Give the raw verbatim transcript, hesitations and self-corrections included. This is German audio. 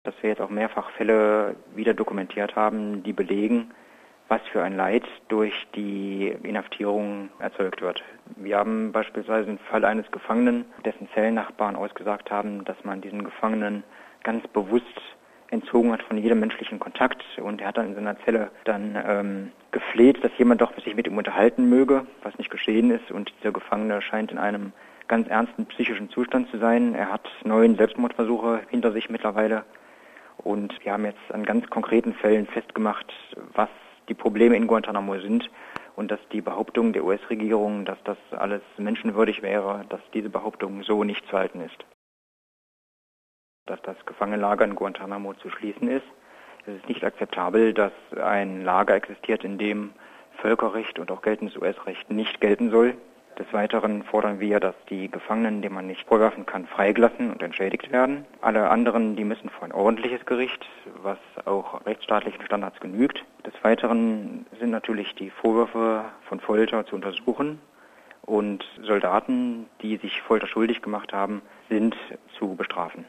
dass wir jetzt auch mehrfach Fälle wieder dokumentiert haben, die belegen, was für ein Leid durch die Inhaftierung erzeugt wird. Wir haben beispielsweise den Fall eines Gefangenen, dessen Zellennachbarn ausgesagt haben, dass man diesen Gefangenen ganz bewusst entzogen hat von jedem menschlichen Kontakt, und er hat dann in seiner Zelle dann ähm, gefleht, dass jemand doch sich mit ihm unterhalten möge, was nicht geschehen ist, und dieser Gefangene scheint in einem ganz ernsten psychischen Zustand zu sein. Er hat neun Selbstmordversuche hinter sich mittlerweile, und wir haben jetzt an ganz konkreten Fällen festgemacht, was die Probleme in Guantanamo sind, und dass die Behauptung der U S-Regierung, dass das alles menschenwürdig wäre, dass diese Behauptung so nicht zu halten ist. Dass das Gefangenenlager in Guantanamo zu schließen ist. Es ist nicht akzeptabel, dass ein Lager existiert, in dem Völkerrecht und auch geltendes U S-Recht nicht gelten soll. Des Weiteren fordern wir, dass die Gefangenen, denen man nicht vorwerfen kann, freigelassen und entschädigt werden. Alle anderen, die müssen vor ein ordentliches Gericht, was auch rechtsstaatlichen Standards genügt. Des Weiteren sind natürlich die Vorwürfe von Folter zu untersuchen, und Soldaten, die sich Folter schuldig gemacht haben, sind zu bestrafen.